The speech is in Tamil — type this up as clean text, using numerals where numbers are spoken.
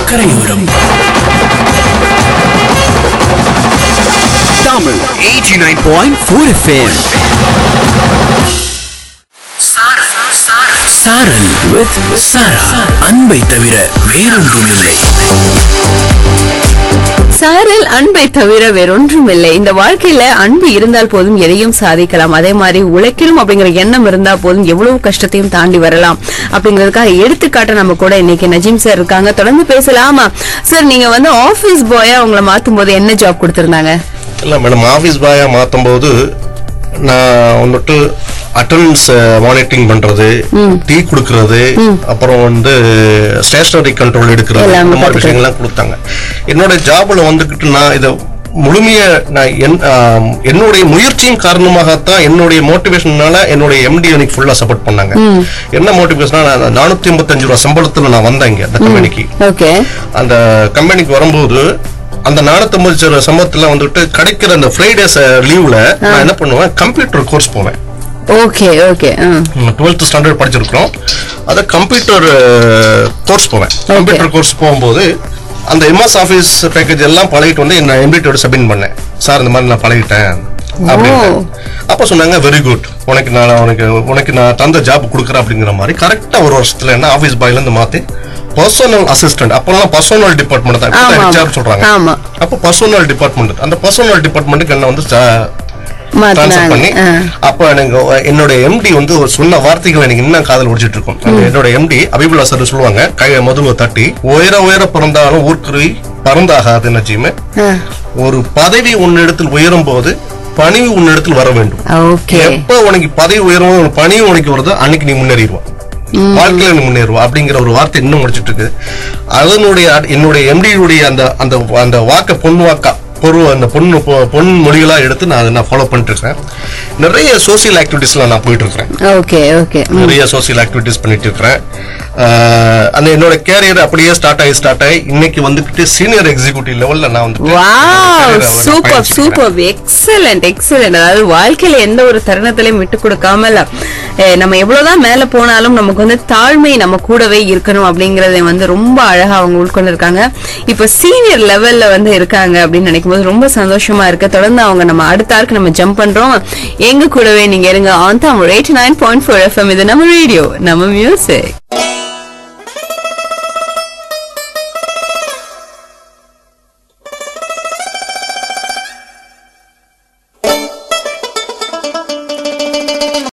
கரையோரம் தமிழ் 89.4 FM. சாரல் with சாரா. அன்பை தவிர வேறொன்றும் இல்லை. சாரல் அன்பை தவிர வேறொன்றும் இல்லை. இந்த வாழ்க்கையில அன்பு இருந்தால் போதும் எதையும் சாதிக்கலாம். அதே மாதிரி உழைக்கணும் அப்படிங்கிற எண்ணம் இருந்தா போதும் எவ்வளவு கஷ்டத்தையும் தாண்டி வரலாம் அப்படிங்கறதுக்காக எடுத்துக்காட்ட நம்ம கூட இன்னைக்கு நஜீம் சார் இருக்காங்க. தொடர்ந்து பேசலாமா சார்? நீங்க வந்து ஆபீஸ் பாயா உங்களை மாத்தும் போது என்ன ஜாப் கொடுத்திருந்தாங்க? இல்ல மேடம், ஆபீஸ் பாயா மாத்தும் போது நான் வந்துட்டு அட்டெண்டன்ஸ் மானிட்டரிங் பண்றது, டீ குடுக்கறது, அப்புறம் வந்து ஸ்டேஷனரி கண்ட்ரோல் எடுக்கிறது, இந்த மாதிரி விஷயங்கள்லாம் கொடுத்தாங்க. என்னோட ஜாப்ல வந்துகிட்டு நான் இதை முழுமையா என்னுடைய முயற்சியின் காரணமாகத்தான், என்னுடைய மோட்டிவேஷனால என்னுடைய எம்டி எனக்கு ஃபுல்லா சப்போர்ட் பண்ணாங்க. என்ன மோட்டிவேஷனா, 455 ரூபாய் சம்பளத்துல நான் வந்தேன் இங்க அந்த கம்பெனிக்கு. அந்த கம்பெனிக்கு வரும்போது அந்த 450 சம்பளத்துல வந்துட்டு கிடைக்கிற அந்த ஃப்ரைடேஸ் லீவ்ல நான் என்ன பண்ணுவேன், கம்ப்யூட்டர் கோர்ஸ் போவேன். Okay okay. 12th ஸ்டாண்டர்ட் படிச்சிருக்கோம். அத கம்ப்யூட்டர் கோர்ஸ் போவேன். கம்ப்யூட்டர் கோர்ஸ் போகும்போது அந்த எம்எஸ் ஆபீஸ் பேக்கேஜ் எல்லாம் பழகிட்டு வந்து என்ன எம்டியோட சப்மிட் பண்ணேன். சார் இந்த மாதிரி நான் பழகிட்டேன் அப்படின்னு. அப்ப சொன்னாங்க, வெரி குட், உனக்கு நான் தந்த ஜாப் கொடுக்குறேன் அப்படிங்கிற மாதிரி. கரெக்டா ஒரு வருஷத்துல என்ன ஆபீஸ் பாய்ல இருந்து மாத்தி பர்சனல் அசிஸ்டன்ட், அப்பெல்லாம் பர்சனல் டிபார்ட்மெண்ட் தான் சொல்றாங்க. அப்ப பர்சனல் டிபார்ட்மெண்ட், அந்த பர்சனல் டிபார்ட்மெண்ட்டுக்கு என்ன வந்து ட்ரான்ஸ்ஃபர் பண்ணி, அப்ப எனக்கு என்னோட எம்டி வந்து ஒரு சொன்ன வார்த்தைகள் எனக்கு இன்னும் காதல் ஒடிச்சிட்டு இருக்கும். என்னோட எம்டி அபிபுல்லா சார் சொல்லுவாங்க, கையை முதல்ல தட்டி, உயர பிறந்தாலும் ஊர்க்குருவி பறந்தாகாது நஜீமே, ஒரு பதவி உன்னிடத்தில் உயரும் போது பணிவு உன்னிடத்தில் வர வேண்டும். எப்ப உனக்கு பதவி உயரும், பணிவு உனக்கு வருதோ அன்னைக்கு நீ முன்னேறிடுவா, வாழ்க்கையில நீ முன்னேறுவா அப்படிங்கிற ஒரு வார்த்தை இன்னும் முடிச்சிட்டு இருக்கு. அதனுடைய என்னுடைய எம்டியுடைய அந்த வாக்க பொன் வாக்கா அந்த பொன் மொழிகளா எடுத்து நான் ஃபாலோ பண்ணிட்டு இருக்கேன். நிறைய சோசியல் ஆக்டிவிட்டிஸ்ல நான் போயிட்டு இருக்கேன். நிறைய சோசியல் ஆக்டிவிட்டிஸ் பண்ணிட்டு இருக்கிறேன். அந்த என்னோட கேரியர் அப்படியே ஸ்டார்ட் ஆகி இன்னைக்கு வந்துட்டு சீனியர் எக்ஸிகியூட்டிவ் லெவல்ல நான் வந்து சூப்பர் எக்ஸலென்ட். அதாவது வாழ்க்கையில எந்த ஒரு தருணத்திலையும் விட்டு கொடுக்காம நம்ம எவ்வளவுதான் மேல போனாலும் நமக்கு வந்து தாழ்மை நம்ம கூடவே இருக்கணும் அப்படிங்கறத வந்து ரொம்ப அழகா அவங்க உட்கொண்டு இருக்காங்க. இப்ப சீனியர் லெவல்ல வந்து இருக்காங்க அப்படின்னு நினைக்கும் போது ரொம்ப சந்தோஷமா இருக்கு. தொடர்ந்து அவங்க நம்ம அடுத்த ஆருக்கு நம்ம ஜம்ப் பண்றோம். எங்க கூடவே நீங்க இருங்க. On Tamil 89.4 FM. இது நம்ம ரேடியோ, நம்ம மியூசிக்.